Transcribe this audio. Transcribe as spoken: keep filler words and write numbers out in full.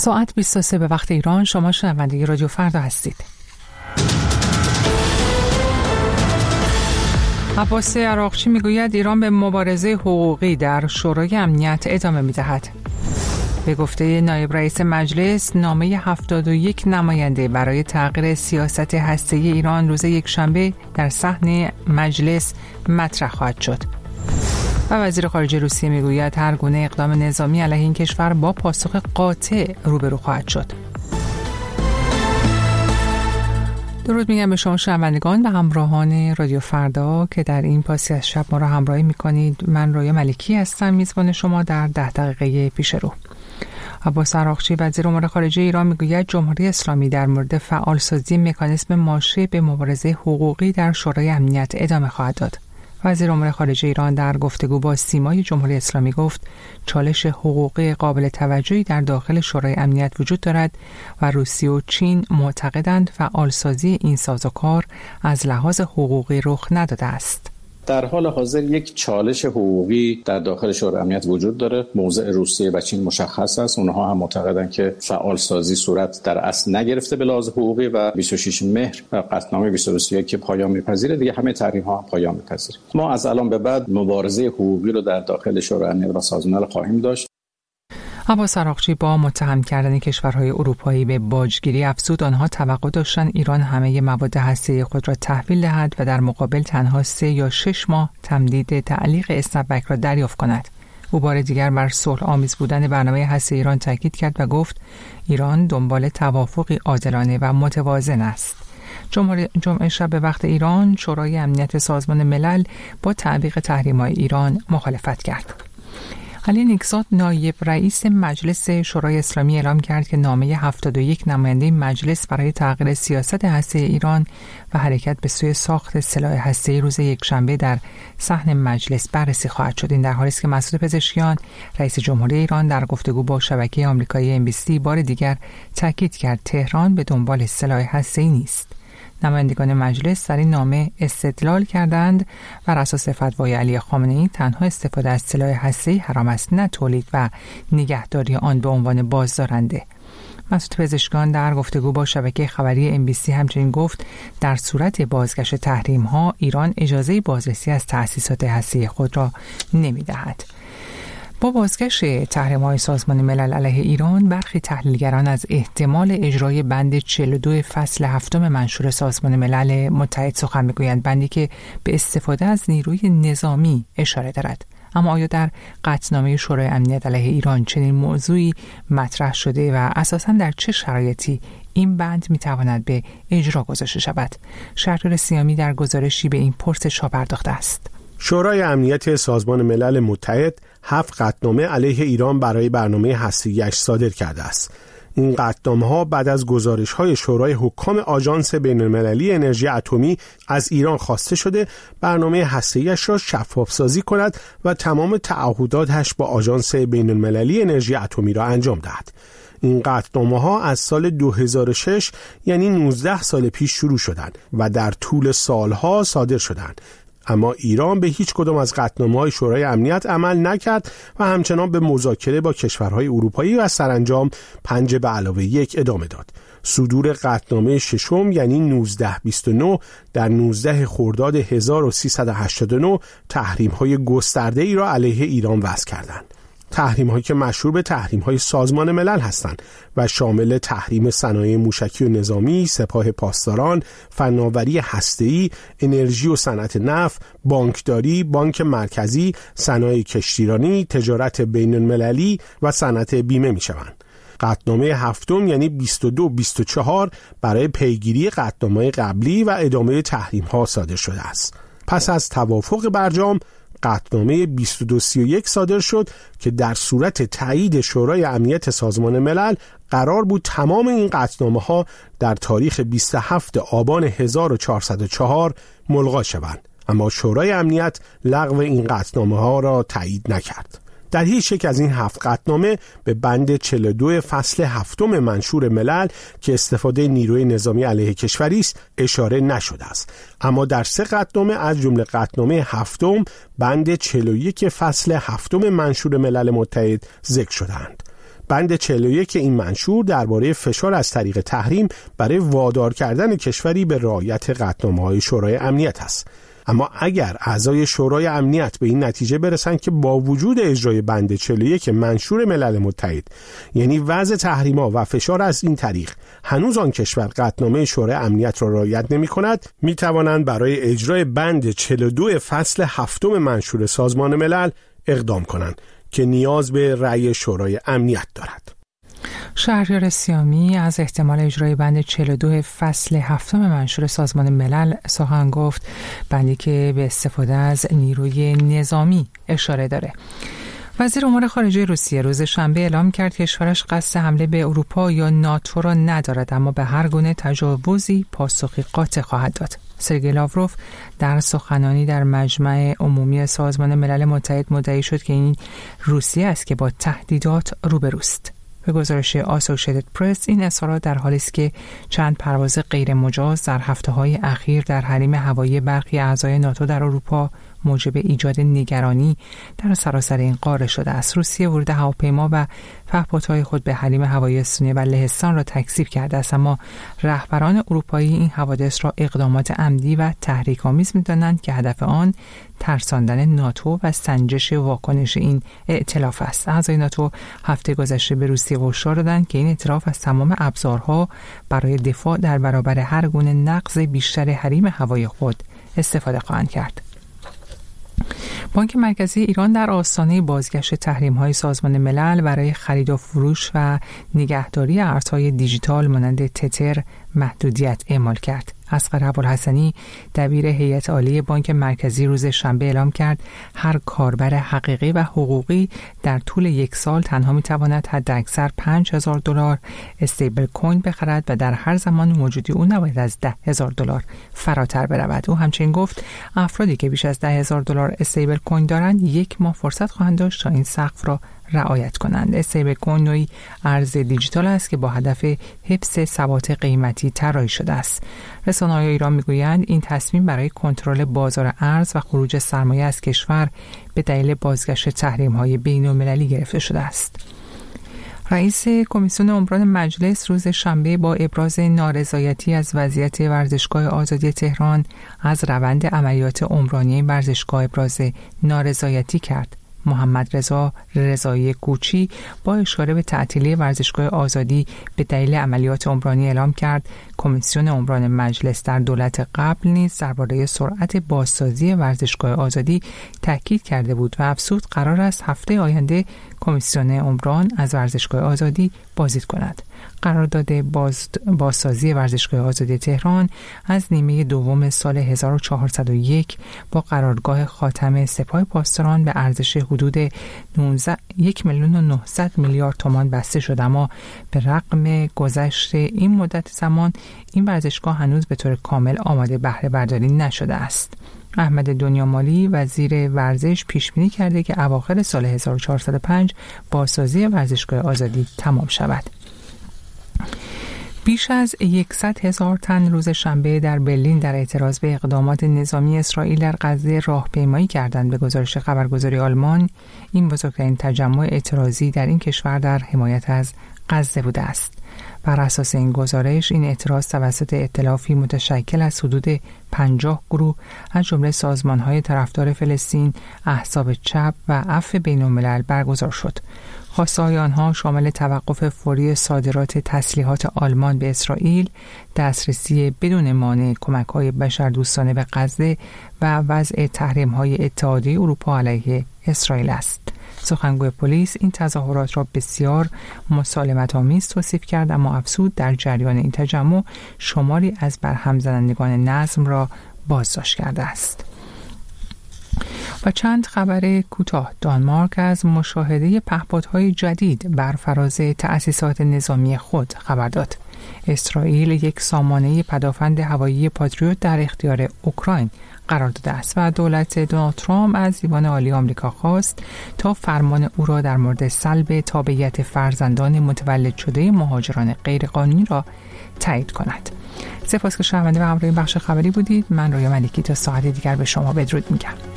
ساعت بیست و سه به وقت ایران. شما شنونده رادیو فردا هستید. عباس عراقچی میگوید ایران به مبارزه حقوقی در شورای امنیت ادامه میدهد. به گفته نایب رئیس مجلس، نامه هفتاد و یک نماینده برای تغییر سیاست هسته‌ای ایران روز یکشنبه در صحن مجلس مطرح خواهد شد. و وزیر خارجه روسیه میگوید هر گونه اقدام نظامی علیه این کشور با پاسخ قاطع روبرو خواهد شد. درود میگم به شما شنوندگان و همراهان رادیو فردا که در این پاسی از شب ما را همراهی میکنید. من رویا ملکی هستم، میزبان شما در ده دقیقه پیش رو. عباس عراقچی وزیر امور خارجه ایران میگوید جمهوری اسلامی در مورد فعالسازی مکانیزم ماشه به مبارزه حقوقی در شورای امنیت ادامه خواهد داد. وزیر امور خارجه ایران در گفتگو با سیمای جمهوری اسلامی گفت چالش حقوقی قابل توجهی در داخل شورای امنیت وجود دارد و روسیه و چین معتقدند فعالسازی این سازوکار از لحاظ حقوقی رخ نداده است. در حال حاضر یک چالش حقوقی در داخل شورای امنیت وجود داره. موضع روسیه و چین مشخص است. اونها هم معتقدند که فعال سازی صورت در اصل نگرفته به لحاظ حقوقی و بیست و شش مهر و قطعنامه بیست و دو که پایان میپذیره دیگه همه تحریم ها هم پایان میپذیره. ما از الان به بعد مبارزه حقوقی رو در داخل شورای امنیت و سازمان ملل خواهیم داشت. عباس عراقچی با متهم کردن کشورهای اروپایی به باجگیری افزود آنها توقع داشتند ایران همه مواد هسته‌ای خود را تحویل دهد و در مقابل تنها سه یا شش ماه تمدید تعلیق اسنپبک را دریافت کند. او بار دیگر بر صلح آمیز بودن برنامه هسته‌ای ایران تاکید کرد و گفت ایران دنبال توافقی عادلانه و متوازن است. جمعه شب به وقت ایران شورای امنیت سازمان ملل با تعویق تحریم‌های ایران مخالفت کرد. علی نیکزاد نایب رئیس مجلس شورای اسلامی اعلام کرد که نامه هفتاد و یک نماینده مجلس برای تغییر سیاست هسته‌ای ایران و حرکت به سوی ساخت سلاح هسته‌ای روز یکشنبه در صحن مجلس بررسی خواهد شد. این در حالی است که مسعود پزشکیان رئیس جمهوری ایران در گفتگو با شبکه آمریکایی ام بی سی بار دیگر تاکید کرد تهران به دنبال سلاح هسته‌ای نیست. نمایندگان مجلس در این نامه استدلال کردند بر اساس فتوای علی خامنه‌ای تنها استفاده از سلاح هسته‌ای حرام است، نه تولید و نگهداری آن به عنوان بازدارنده. مسعود پزشکیان در گفتگو با شبکه خبری ام بی سی همچنین گفت در صورت بازگشت تحریم‌ها ایران اجازه بازرسی از تأسیسات هسته‌ای خود را نمی‌دهد. با بازگشت تحریم‌های سازمان ملل علیه ایران برخی تحلیلگران از احتمال اجرای بند چهل و دو فصل هفتم منشور سازمان ملل متحد سخن می‌گویند، بندی که به استفاده از نیروی نظامی اشاره دارد. اما آیا در قطعنامه شورای امنیت علیه ایران چنین موضوعی مطرح شده و اساساً در چه شرایطی این بند می‌تواند به اجرا گذاشته شود؟ شهریار سیامی در گزارشی به این پرسش ها پرداخته است. شورای امنیت سازمان ملل متحد هفت قطعنامه علیه ایران برای برنامه هسته‌ای‌اش صادر کرده است. این قطعنامه‌ها بعد از گزارش‌های شورای حکام آژانس بین‌المللی انرژی اتمی از ایران خواسته شده برنامه هسته‌ای‌اش را شفاف‌سازی کند و تمام تعهداتش با آژانس بین‌المللی انرژی اتمی را انجام دهد. این قطعنامه‌ها از سال دو هزار و شش یعنی نوزده سال پیش شروع شدند و در طول سالها صادر شدند. اما ایران به هیچ کدام از قطعنامه‌های شورای امنیت عمل نکرد و همچنان به مذاکره با کشورهای اروپایی و سرانجام پنج به علاوه یک ادامه داد. صدور قطعنامه ششم یعنی نوزده بیست و نه در نوزده خرداد هزار و سیصد و هشتاد و نه تحریم‌های گسترده‌ای را علیه ایران وضع کردند. تحریم‌هایی که مشهور به تحریم‌های سازمان ملل هستند و شامل تحریم صنایع موشکی و نظامی، سپاه پاسداران، فناوری هسته‌ای، انرژی و صنعت نفت، بانکداری، بانک مرکزی، صنایع کشتیرانی، تجارت بین‌المللی و صنعت بیمه می‌شوند. قطعنامه هفتم یعنی بیست و دو بیست و چهار برای پیگیری قطعنامه‌های قبلی و ادامه تحریم‌ها صادر شده است. پس از توافق برجام قطعنامه بیست و دو سی و یک صادر شد که در صورت تایید شورای امنیت سازمان ملل قرار بود تمام این قطعنامه‌ها در تاریخ بیست و هفتم آبان هزار و چهارصد و چهار ملغا شوند، اما شورای امنیت لغو این قطعنامه‌ها را تایید نکرد. در هیچ یک از این هفت قطعنامه به بند چهل و دو فصل هفتم منشور ملل که استفاده نیروی نظامی علیه کشوری است اشاره نشده است، اما در سه قطعنامه از جمله قطعنامه هفتم بند چهل و یک فصل هفتم منشور ملل متحد ذکر شدند. بند چهل و یک این منشور درباره فشار از طریق تحریم برای وادار کردن کشوری به رعایت قطعنامه‌های شورای امنیت است. اما اگر اعضای شورای امنیت به این نتیجه برسند که با وجود اجرای بند چهل و یک منشور ملل متحد، یعنی وضع تحریم‌ها و فشار از این طریق، هنوز آن کشور قطعنامه شورای امنیت را رعایت نمی‌کند، می‌توانند برای اجرای بند چهل و دو فصل هفتم منشور سازمان ملل اقدام کنند که نیاز به رأی شورای امنیت دارد. شهریار سیامی از احتمال اجرای بند چهل و دو فصل هفتم منشور سازمان ملل سخن گفت، بندی که به استفاده از نیروی نظامی اشاره داره. وزیر امور خارجه روسیه روز شنبه اعلام کرد کشورش قصد حمله به اروپا یا ناتو را ندارد، اما به هر گونه تجاوزی پاسخی قاطع خواهد داد. سرگئی لاوروف در سخنانی در مجمع عمومی سازمان ملل متحد مدعی شد که این روسیه است که با تهدیدات روبروست. به گزارش آسوشیتد پرس، این اظهارات در حالی است که چند پرواز غیر مجاز در هفته‌های اخیر در حریم هوایی برخی اعضای ناتو در اروپا موجب ایجاد نگرانی در سراسر این قاره شده است. روسیه ورود هواپیما و پهپادهای خود به حریم هوایی استونیه و لهستان را تکذیب کرده است، اما رهبران اروپایی این حوادث را اقدامات عمدی و تحریک‌آمیز می‌دانند که هدف آن ترساندن ناتو و سنجش واکنش این ائتلاف است. اعضای ناتو هفته گذشته به روسیه هشدار دادند که این ائتلاف از تمام ابزارها برای دفاع در برابر هر گونه نقض بیشتر حریم هوایی خود استفاده خواهند کرد. بانک مرکزی ایران در آستانه بازگشت تحریم‌های سازمان ملل برای خرید و فروش و نگهداری ارزهای دیجیتال مانند تتر محدودیت اعمال کرد. اصغر ابوالحسنی دبیر هیئت عالی بانک مرکزی روز شنبه اعلام کرد هر کاربر حقیقی و حقوقی در طول یک سال تنها می‌تواند حداکثر پنج هزار دلار استیبل کوین بخرد و در هر زمان موجودی او نباید از ده هزار دلار فراتر برود. او همچنین گفت افرادی که بیش از ده هزار دلار استیبل کوین دارند یک ماه فرصت خواهند داشت تا این سقف را رعایت کنند. استیبل کوین نوعی ارز دیجیتال است که با هدف حفظ ثبات قیمتی طراحی شده است. رسانه‌های ایران میگویند این تصمیم برای کنترل بازار ارز و خروج سرمایه از کشور به دلیل بازگشت تحریم‌های بین‌المللی گرفته شده است. رئیس کمیسیون عمران مجلس روز شنبه با ابراز نارضایتی از وضعیت ورزشگاه آزادی تهران از روند عملیات عمرانی ورزشگاه ابراز نارضایتی کرد. محمد رضا رضایی کوچی با اشاره به تعطیلی ورزشگاه آزادی به دلیل عملیات عمرانی اعلام کرد کمیسیون عمران مجلس در دولت قبل نیز درباره سرعت بازسازی ورزشگاه آزادی تاکید کرده بود و افزود قرار است هفته آینده کمیسیون عمران از ورزشگاه آزادی بازدید کند. قرارداد باز بازسازی ورزشگاه آزادی تهران از نیمه دوم سال هزار و چهارصد و یک با قرارگاه خاتم سپاه پاسداران به ارزش حدود یک میلیون و نهصد میلیارد تومان بسته شد، اما به رغم گذشت این مدت زمان این ورزشگاه هنوز به طور کامل آماده بهره برداری نشده است. احمد دنیامالی وزیر ورزش پیش بینی کرده که اواخر سال هزار و چهارصد و پنج بازسازی ورزشگاه آزادی تمام شود. بیش از صد هزار تن روز شنبه در برلین در اعتراض به اقدامات نظامی اسرائیل در غزه راهپیمایی کردند. به گزارش خبرگزاری آلمان، این بزرگترین تجمع اعتراضی در این کشور در حمایت از غزه بوده است. بر اساس این گزارش، این اعتراض توسط ائتلافی متشکل از حدود پنجاه گروه از جمله سازمان‌های طرفدار فلسطین، احزاب چپ و عفو بین‌الملل برگزار شد. خواسته‌های آنها شامل توقف فوری صادرات تسلیحات آلمان به اسرائیل، دسترسی بدون مانع کمک‌های بشردوستانه به غزه و وضع تحریم‌های اتحادیه اروپا علیه اسرائیل است. سخنگوی پلیس این تظاهرات را بسیار مسالمت‌آمیز توصیف کرد، اما افزود در جریان این تجمع شماری از برهم زنندگان نظم را بازداشت کرده است. و چند خبر کوتاه. دانمارک از مشاهده پهپادهای جدید بر فراز تأسیسات نظامی خود خبر داد. اسرائیل یک سامانه پدافند هوایی پاتریوت در اختیار اوکراین قرار داده است و دولت دونالد ترامپ از دیوان عالی آمریکا خواست تا فرمان او را در مورد سلب تابعیت فرزندان متولد شده مهاجران غیرقانونی را تایید کند. سپاس که شنونده و همراه بخش خبری بودید. من رویا ملکی تا ساعت دیگر به شما بدرود میگم.